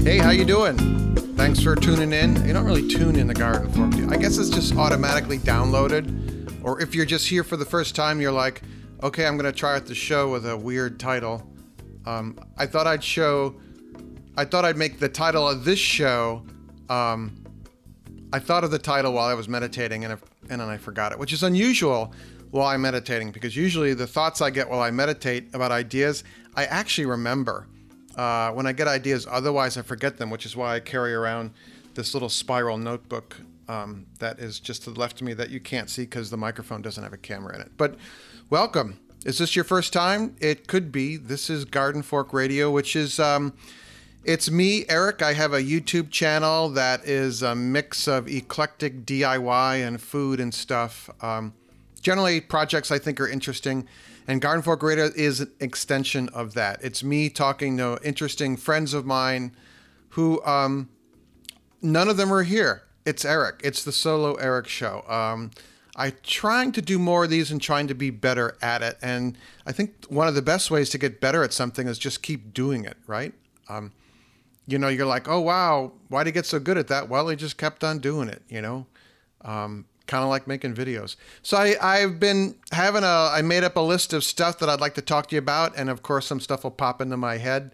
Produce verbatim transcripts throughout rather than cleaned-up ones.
Hey, how you doing? Thanks for tuning in. You don't really tune in the Garden Fork, do you? I guess it's just automatically downloaded. Or if you're just here for the first time, you're like, okay, I'm going to try out the show with a weird title. Um, I thought I'd show, I thought I'd make the title of this show, um, I thought of the title while I was meditating and, if, and then I forgot it, which is unusual while I'm meditating, because usually the thoughts I get while I meditate about ideas, I actually remember. Uh, when I get ideas, otherwise I forget them, which is why I carry around this little spiral notebook um, that is just to the left of me that you can't see because the microphone doesn't have a camera in it. But welcome. Is this your first time? It could be. This is Garden Fork Radio, which is, um, it's me, Eric. I have a YouTube channel that is a mix of eclectic D I Y and food and stuff. Um, generally, projects I think are interesting. And Garden Fork Radio is an extension of that. It's me talking to interesting friends of mine who, um, none of them are here. It's Eric. It's the solo Eric show. Um, I'm trying to do more of these and trying to be better at it. And I think one of the best ways to get better at something is just keep doing it, right? Um, you know, you're like, oh, wow, why'd he get so good at that? Well, he just kept on doing it, you know? Um, kind of like making videos. So I, I've been having a, I made up a list of stuff that I'd like to talk to you about. And of course, some stuff will pop into my head.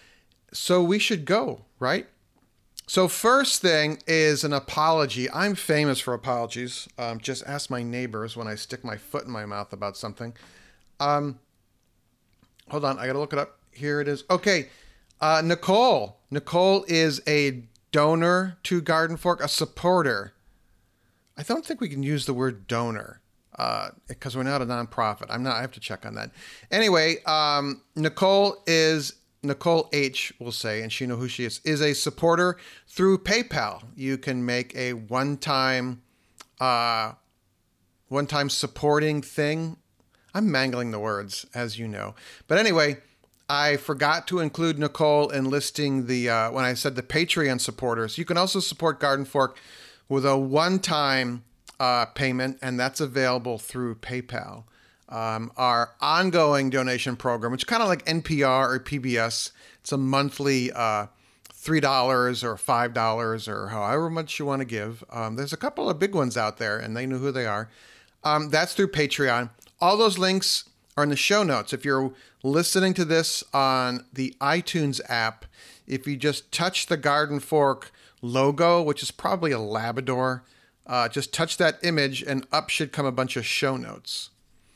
So we should go, right? So first thing is an apology. I'm famous for apologies. Um, just ask my neighbors when I stick my foot in my mouth about something. Um, hold on, I gotta look it up. Here it is. Okay, uh, Nicole. Nicole is a donor to Garden Fork, a supporter. I don't think we can use the word donor uh, because we're not a nonprofit. I'm not. I have to check on that. Anyway, um, Nicole is Nicole H. We'll say, and she know who she is. Is a supporter through PayPal. You can make a one-time, uh, one-time supporting thing. I'm mangling the words, as you know. But anyway, I forgot to include Nicole in listing the uh, when I said the Patreon supporters. You can also support Garden Fork with a one-time uh, payment, and that's available through PayPal. Um, our ongoing donation program, which is kind of like N P R or P B S, it's a monthly uh, three dollars or five dollars or however much you want to give. Um, there's a couple of big ones out there, and they know who they are. Um, that's through Patreon. All those links are in the show notes. If you're listening to this on the iTunes app, if you just touch the Garden Fork logo, which is probably a Labrador, uh, just touch that image and up should come a bunch of show notes.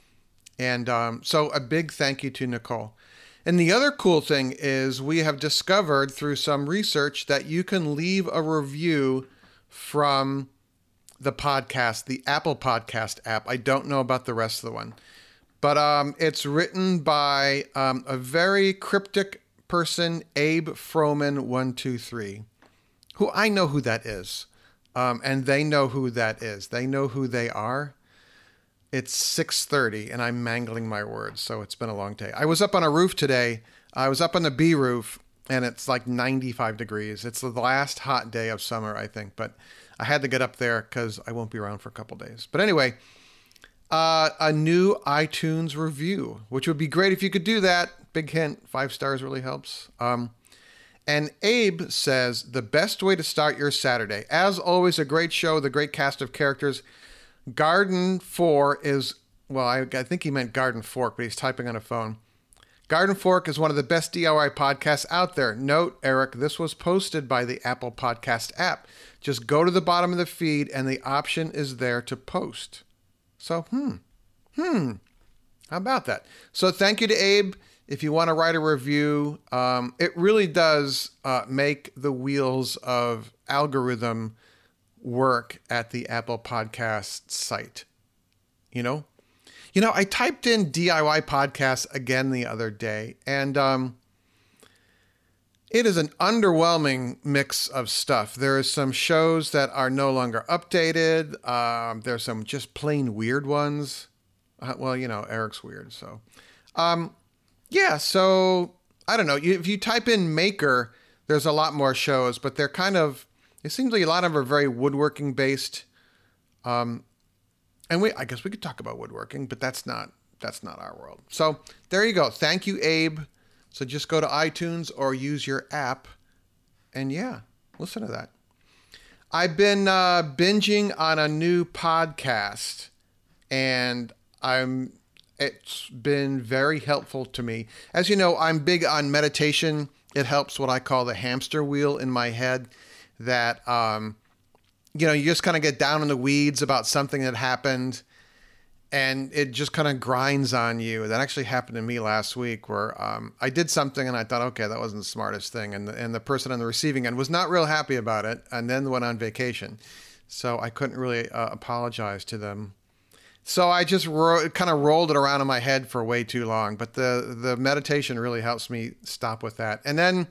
And um, so a big thank you to Nicole. And the other cool thing is we have discovered through some research that you can leave a review from the podcast, the Apple Podcast app. I don't know about the rest of the one, but um, it's written by um, a very cryptic person, Abe Froman one two three. Who I know who that is, um, and they know who that is. They know who they are. It's six thirty, and I'm mangling my words, so it's been a long day. I was up on a roof today. I was up on the B roof, and it's like ninety-five degrees. It's the last hot day of summer, I think, but I had to get up there because I won't be around for a couple days. But anyway, uh, a new iTunes review, which would be great if you could do that. Big hint, five stars really helps. Um, And Abe says, the best way to start your Saturday. As always, a great show with a great cast of characters. Garden four is, well, I, I think he meant Garden Fork, but he's typing on a phone. Garden Fork is one of the best D I Y podcasts out there. Note, Eric, this was posted by the Apple Podcast app. Just go to the bottom of the feed and the option is there to post. So, hmm, hmm, how about that? So thank you to Abe. If you want to write a review, um, it really does uh, make the wheels of algorithm work at the Apple Podcast site. You know, you know, I typed in D I Y podcasts again the other day, and um, it is an underwhelming mix of stuff. There are some shows that are no longer updated. Um, there's some just plain weird ones. Uh, well, you know, Eric's weird, so. Um, Yeah, so I don't know. If you type in Maker, there's a lot more shows, but they're kind of, it seems like a lot of them are very woodworking based. Um, and we, I guess we could talk about woodworking, but that's not, that's not our world. So there you go. Thank you, Abe. So just go to iTunes or use your app and yeah, listen to that. I've been uh, binging on a new podcast, and I'm it's been very helpful to me. As you know, I'm big on meditation. It helps what I call the hamster wheel in my head, that, um, you know, you just kind of get down in the weeds about something that happened, and it just kind of grinds on you. That actually happened to me last week, where um, I did something and I thought, okay, that wasn't the smartest thing. And the, and the person on the receiving end was not real happy about it, and then went on vacation. So I couldn't really uh, apologize to them. So I just ro- kind of rolled it around in my head for way too long. But the, the meditation really helps me stop with that. And then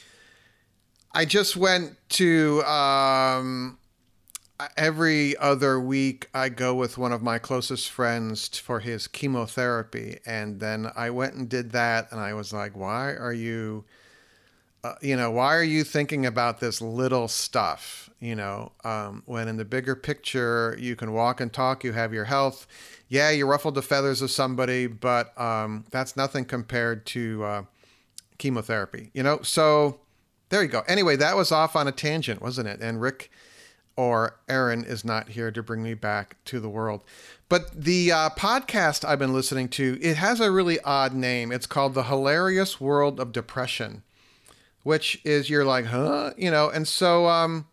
I just went to, um, every other week I go with one of my closest friends for his chemotherapy. And then I went and did that. And I was like, why are you, uh, you know, why are you thinking about this little stuff? You know, um, when in the bigger picture, you can walk and talk, you have your health. Yeah, you ruffled the feathers of somebody, but um, that's nothing compared to uh, chemotherapy, you know? So there you go. Anyway, that was off on a tangent, wasn't it? And Rick or Aaron is not here to bring me back to the world. But the uh, podcast I've been listening to, it has a really odd name. It's called The Hilarious World of Depression, which is, you're like, huh? You know, and so... um.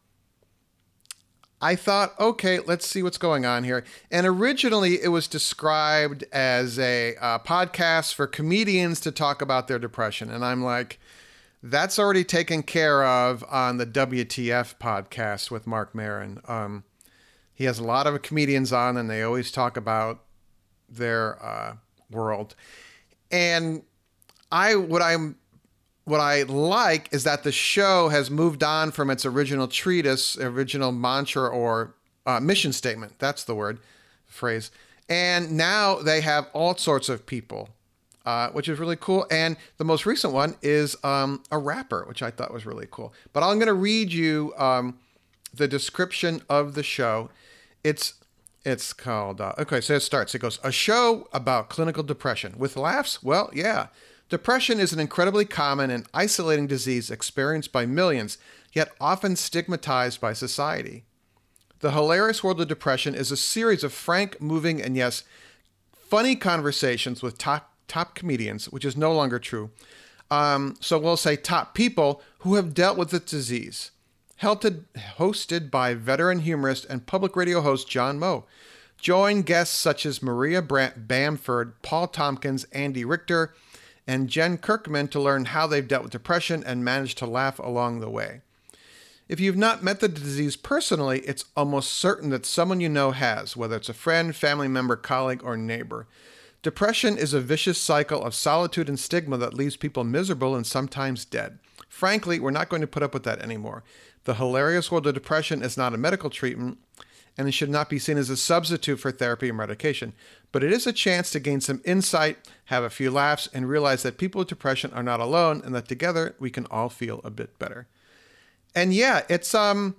I thought, okay, let's see what's going on here. And originally it was described as a uh, podcast for comedians to talk about their depression. And I'm like, that's already taken care of on the W T F podcast with Marc Maron. Um, he has a lot of comedians on, and they always talk about their uh, world. And I, what I'm, What I like is that the show has moved on from its original treatise, original mantra, or uh, mission statement. That's the word, phrase. And now they have all sorts of people, uh, which is really cool. And the most recent one is um, a rapper, which I thought was really cool. But I'm going to read you um, the description of the show. It's it's called, uh, okay, so it starts. It goes, a show about clinical depression. With laughs? Well, yeah. Depression is an incredibly common and isolating disease experienced by millions, yet often stigmatized by society. The Hilarious World of Depression is a series of frank, moving, and yes, funny conversations with top, top comedians, which is no longer true. Um, so we'll say top people who have dealt with the disease. Held, hosted by veteran humorist and public radio host John Moe. Join guests such as Maria Brant Bamford, Paul Tompkins, Andy Richter, and Jen Kirkman to learn how they've dealt with depression and managed to laugh along the way. If you've not met the disease personally, it's almost certain that someone you know has, whether it's a friend, family member, colleague, or neighbor. Depression is a vicious cycle of solitude and stigma that leaves people miserable and sometimes dead. Frankly, we're not going to put up with that anymore. The Hilarious World of Depression is not a medical treatment, and it should not be seen as a substitute for therapy or medication. But it is a chance to gain some insight, have a few laughs, and realize that people with depression are not alone, and that together we can all feel a bit better. And yeah, it's um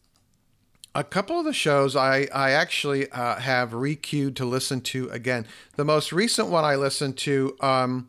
a couple of the shows I, I actually uh, have re-queued to listen to again. The most recent one I listened to, um,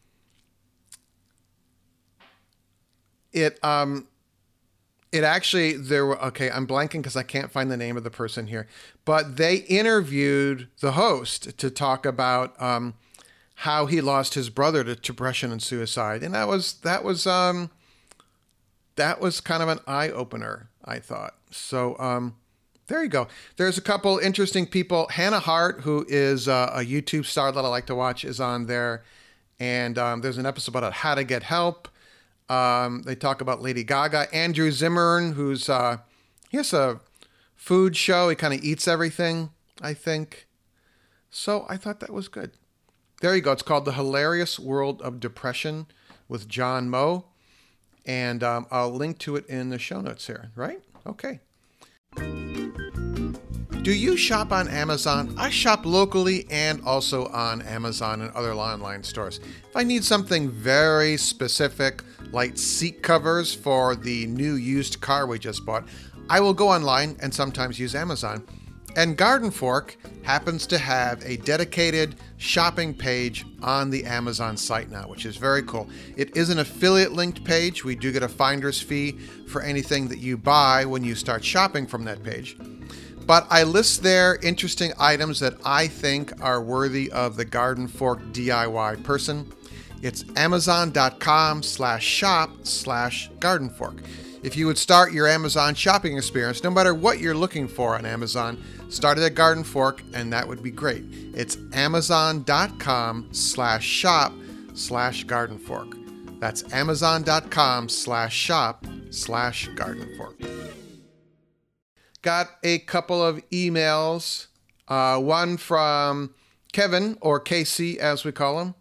it... um. It actually, there were, okay, I'm blanking because I can't find the name of the person here, but they interviewed the host to talk about um, how he lost his brother to depression and suicide. And that was, that was, um, that was kind of an eye opener, I thought. So um, there you go. There's a couple interesting people. Hannah Hart, who is uh, a YouTube star that I like to watch, is on there. And um, there's an episode about how to get help. Um, they talk about Lady Gaga. Andrew Zimmern, who's, uh, he has a food show. He kind of eats everything, I think. So I thought that was good. There you go. It's called The Hilarious World of Depression with John Moe. And um, I'll link to it in the show notes here, right? Okay. Do you shop on Amazon? I shop locally and also on Amazon and other online stores. If I need something very specific, like seat covers for the new used car we just bought, I will go online and sometimes use Amazon. And Garden Fork happens to have a dedicated shopping page on the Amazon site now, which is very cool. It is an affiliate linked page. We do get a finder's fee for anything that you buy when you start shopping from that page. But I list there interesting items that I think are worthy of the Garden Fork D I Y person. It's amazon.com slash shop slash Garden Fork. If you would start your Amazon shopping experience, no matter what you're looking for on Amazon, start it at Garden Fork, and that would be great. It's amazon.com slash shop slash Garden Fork. That's amazon.com slash shop slash Garden Fork. Got a couple of emails. Uh, one from Kevin, or K C as we call him.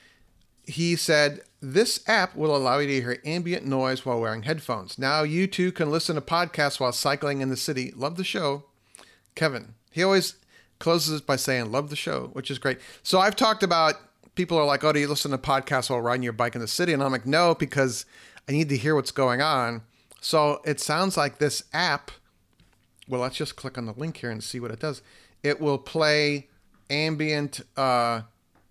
He said, this app will allow you to hear ambient noise while wearing headphones. Now you too can listen to podcasts while cycling in the city. Love the show. Kevin. He always closes it by saying, love the show, which is great. So I've talked about, people are like, oh, do you listen to podcasts while riding your bike in the city? And I'm like, no, because I need to hear what's going on. So it sounds like this app, well, let's just click on the link here and see what it does. It will play ambient, uh,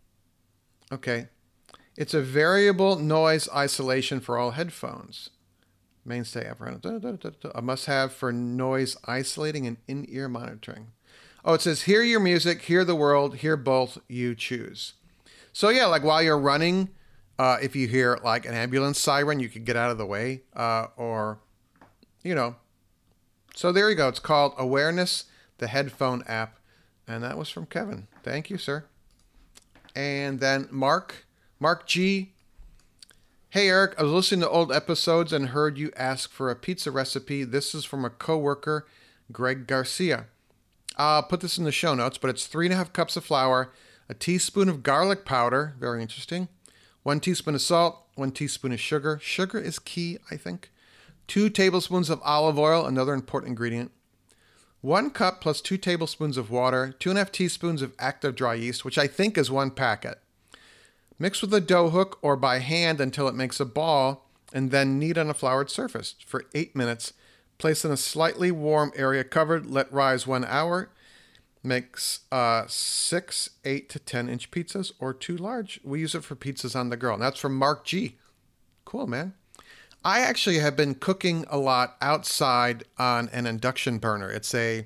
okay. It's a variable noise isolation for all headphones. Mainstay app. A must-have for noise isolating and in-ear monitoring. Oh, it says, hear your music, hear the world, hear both, you choose. So yeah, like while you're running, uh, if you hear like an ambulance siren, you could get out of the way, uh, or, you know. So there you go. It's called Awareness, the headphone app. And that was from Kevin. Thank you, sir. And then Mark. Mark G. Hey, Eric, I was listening to old episodes and heard you ask for a pizza recipe. This is from a coworker, Greg Garcia. I'll put this in the show notes, but it's three and a half cups of flour, a teaspoon of garlic powder, very interesting, one teaspoon of salt, one teaspoon of sugar. Sugar is key, I think. Two tablespoons of olive oil, another important ingredient. One cup plus two tablespoons of water, two and a half teaspoons of active dry yeast, which I think is one packet. Mix with a dough hook or by hand until it makes a ball, and then knead on a floured surface for eight minutes. Place in a slightly warm area covered. Let rise one hour. Makes uh, six, eight to ten inch pizzas or two large. We use it for pizzas on the go. And that's from Mark G. Cool, man. I actually have been cooking a lot outside on an induction burner. It's a,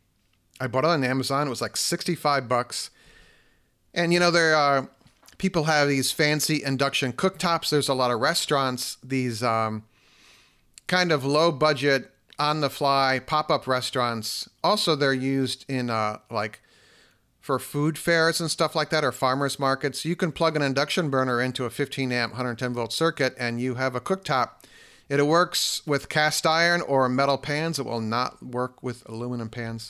I bought it on Amazon. It was like sixty-five bucks. And you know, there are, people have these fancy induction cooktops. There's a lot of restaurants, these um, kind of low budget, on the fly pop-up restaurants. Also, they're used in uh, like for food fairs and stuff like that, or farmers markets. You can plug an induction burner into a fifteen amp, one hundred ten volt circuit, and you have a cooktop. It works with cast iron or metal pans. It will not work with aluminum pans.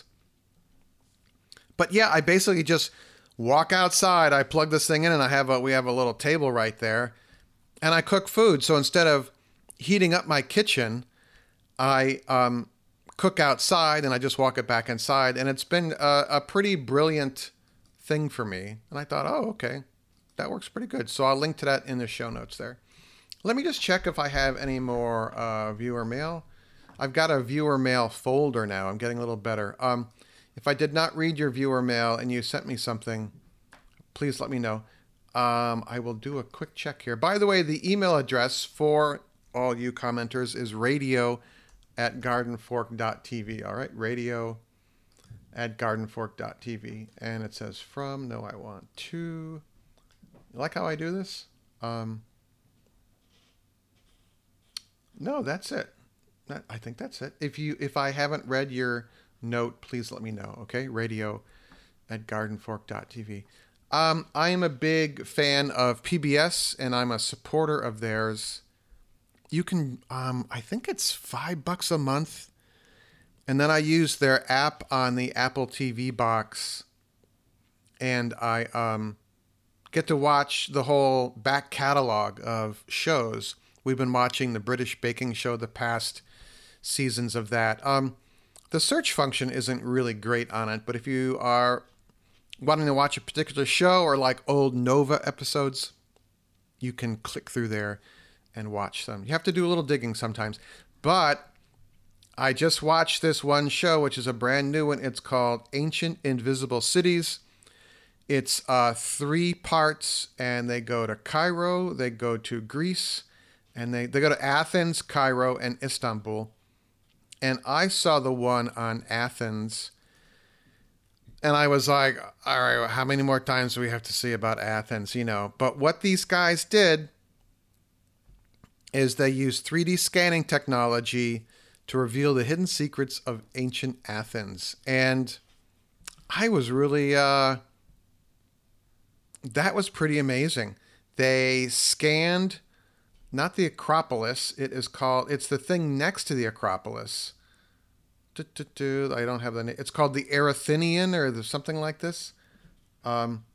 But yeah, I basically just walk outside, I plug this thing in, and I have a, we have a little table right there, and I cook food. So instead of heating up my kitchen, I um, cook outside, and I just walk it back inside, and it's been a, a pretty brilliant thing for me. And I thought, oh, okay, that works pretty good. So I'll link to that in the show notes there. Let me just check if I have any more uh, viewer mail. I've got a viewer mail folder now. I'm getting a little better. Um, If I did not read your viewer mail and you sent me something, please let me know. Um, I will do a quick check here. By the way, the email address for all you commenters is radio at gardenfork.tv. All right, radio at gardenfork.tv. And it says from, no, I want to. You like how I do this? Um, no, that's it. That, I think that's it. If you, if I haven't read your note, please let me know. Okay, radio at gardenfork.tv. Um, I am a big fan of P B S, and I'm a supporter of theirs. You can, um, I think it's five bucks a month, and then I use their app on the Apple T V box, and I um, get to watch the whole back catalog of shows. We've been watching the British Baking Show, the past seasons of that. Um, The search function isn't really great on it, but if you are wanting to watch a particular show or like old Nova episodes, you can click through there and watch them. You have to do a little digging sometimes, but I just watched this one show, which is a brand new one. It's called Ancient Invisible Cities. It's uh, three parts, and they go to Cairo, they go to Greece, and they, they go to Athens, Cairo, and Istanbul. And I saw the one on Athens, and I was like, all right, how many more times do we have to see about Athens, you know? But what these guys did is they used three D scanning technology to reveal the hidden secrets of ancient Athens. And I was really, uh, that was pretty amazing. They scanned, not the Acropolis, it is called, it's the thing next to the Acropolis. I don't have the name. It's called the Erythinian or something like this. Um,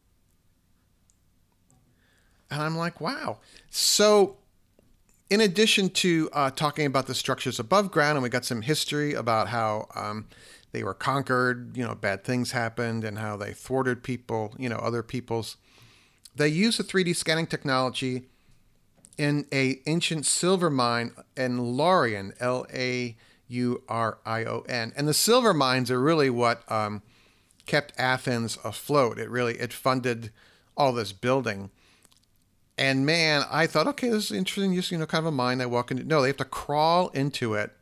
and I'm like, wow. So in addition to uh, talking about the structures above ground, and we got some history about how um, they were conquered, you know, bad things happened, and how they thwarted people, you know, other peoples. They used the three D scanning technology in a ancient silver mine in Laurion, L A U R I O N. And the silver mines are really what um, kept Athens afloat. It really, it funded all this building. And man, I thought, okay, this is interesting. Just, you know, kind of a mine. I walk into, no, they have to crawl into it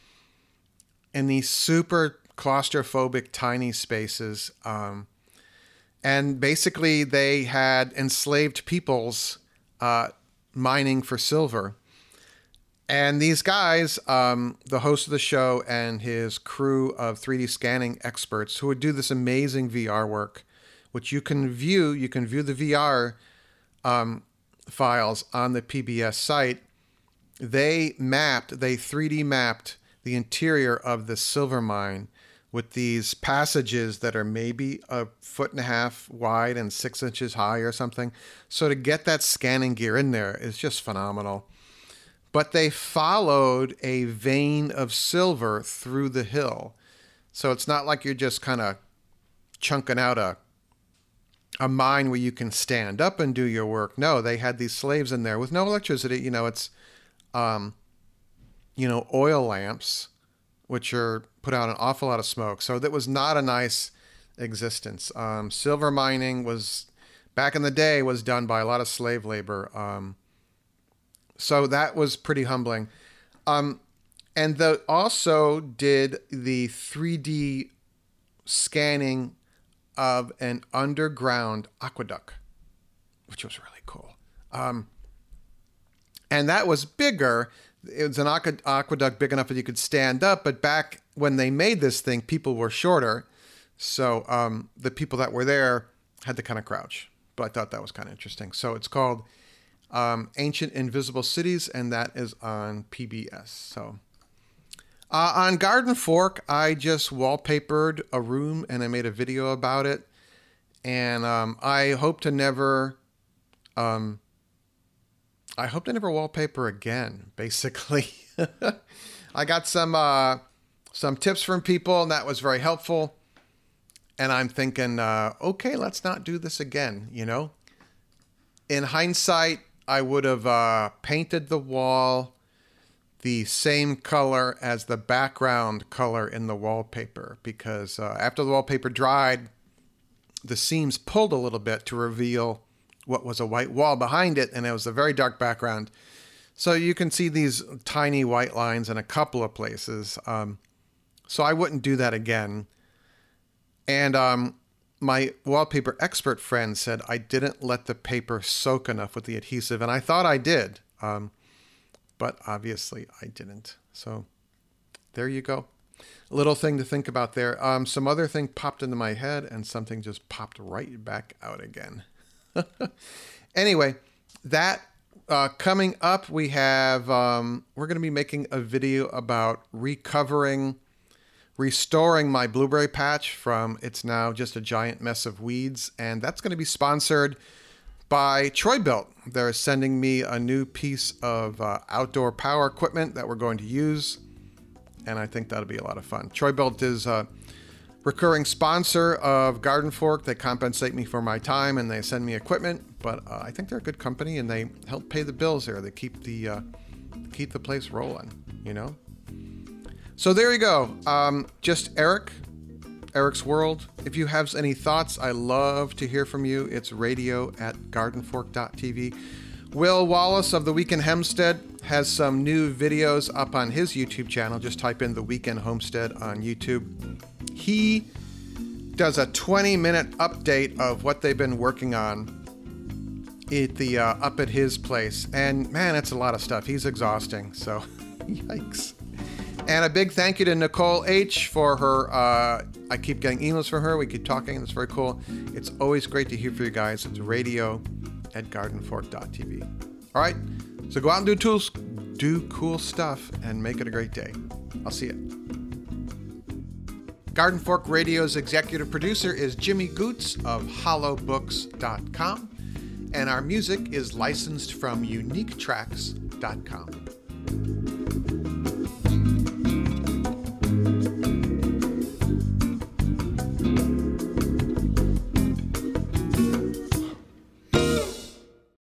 in these super claustrophobic, tiny spaces. Um, and basically they had enslaved peoples uh, mining for silver. And these guys, um, the host of the show and his crew of three D scanning experts who would do this amazing V R work, which you can view, you can view the V R um, files on the P B S site. They mapped, they three D mapped the interior of the silver mine with these passages that are maybe a foot and a half wide and six inches high or something. So to get that scanning gear in there is just phenomenal. But they followed a vein of silver through the hill. So it's not like you're just kind of chunking out a a mine where you can stand up and do your work. No, they had these slaves in there with no electricity. You know, it's, um, you know, oil lamps, which are put out an awful lot of smoke. So that was not a nice existence. Um, silver mining was, back in the day, was done by a lot of slave labor. Um, So that was pretty humbling. Um, and the, also did the three D scanning of an underground aqueduct, which was really cool. Um, and that was bigger. It was an aqu- aqueduct big enough that you could stand up. But back when they made this thing, people were shorter. So um, the people that were there had to kind of crouch. But I thought that was kind of interesting. So it's called Um, Ancient Invisible Cities, and that is on P B S. So uh, on Garden Fork, I just wallpapered a room and I made a video about it. And um, I hope to never, um, I hope to never wallpaper again, basically. I got some, uh, some tips from people, and that was very helpful. And I'm thinking, uh, okay, let's not do this again, you know? In hindsight, I would have uh, painted the wall the same color as the background color in the wallpaper, because uh, after the wallpaper dried, the seams pulled a little bit to reveal what was a white wall behind it, and it was a very dark background. So you can see these tiny white lines in a couple of places. Um, so I wouldn't do that again. And um, my wallpaper expert friend said I didn't let the paper soak enough with the adhesive, and I thought I did, um, but obviously I didn't. So there you go. A little thing to think about there. Um, some other thing popped into my head, and something just popped right back out again. Anyway, that uh, coming up, we have, um, we're going to be making a video about recovering restoring my blueberry patch from it's now just a giant mess of weeds, and that's going to be sponsored by Troy-Bilt. They're sending me a new piece of uh, outdoor power equipment that we're going to use, and I think that'll be a lot of fun. Troy-Bilt is a recurring sponsor of Garden Fork. They compensate me for my time and they send me equipment, but uh, I think they're a good company and they help pay the bills there. They keep the uh, keep the place rolling, you know. So there you go. Um, just Eric, Eric's World. If you have any thoughts, I love to hear from you. It's radio at gardenfork dot t v. Will Wallace of The Weekend Homestead has some new videos up on his YouTube channel. Just type in The Weekend Homestead on YouTube. He does a twenty minute update of what they've been working on at the uh, up at his place. And man, it's a lot of stuff. He's exhausting. So yikes. And a big thank you to Nicole H for her. Uh, I keep getting emails from her. We keep talking. It's very cool. It's always great to hear from you guys. It's radio at gardenfork dot t v. All right. So go out and do tools, do cool stuff and make it a great day. I'll see you. Garden Fork Radio's executive producer is Jimmy Goots of hollow books dot com. And our music is licensed from unique tracks dot com.